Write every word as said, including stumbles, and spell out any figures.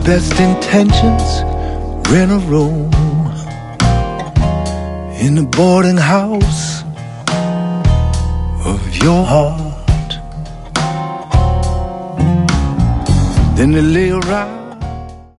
best intentions, rent a room in the boarding house of your heart. Then they lay around